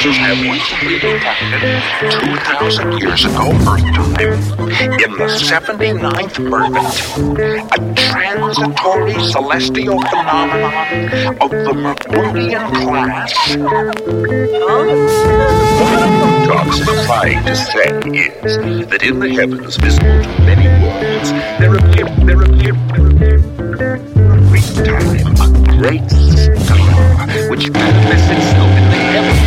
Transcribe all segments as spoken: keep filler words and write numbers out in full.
Scientists have recently detected two thousand years ago Earth time, in the seventy-ninth orbit, a transitory celestial phenomenon of the Mercurian class. What Dobbs is trying to say is that in the heavens visible to many worlds, there appear, there appear, there appear, great time, a great star, which manifests itself in the heavens.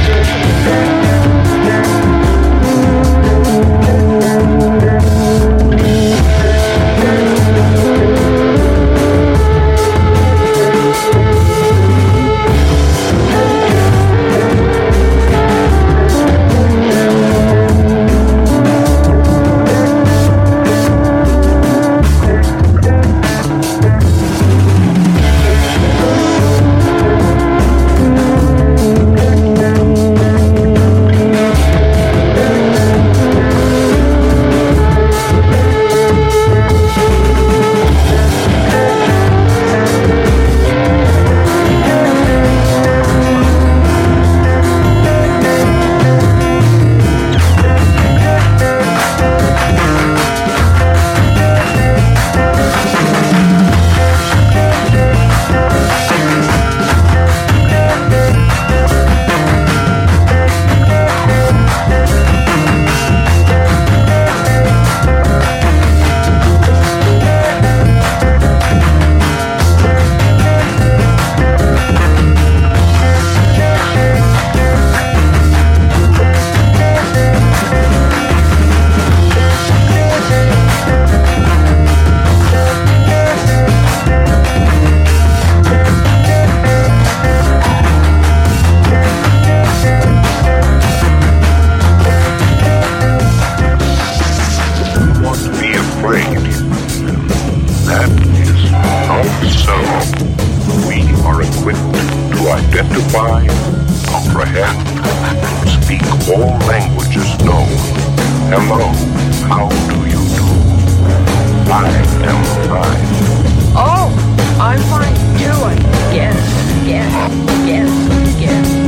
Identify, comprehend, speak all languages known. Hello, how do you do? I am fine. Oh, I'm fine too, I guess, guess, guess, guess.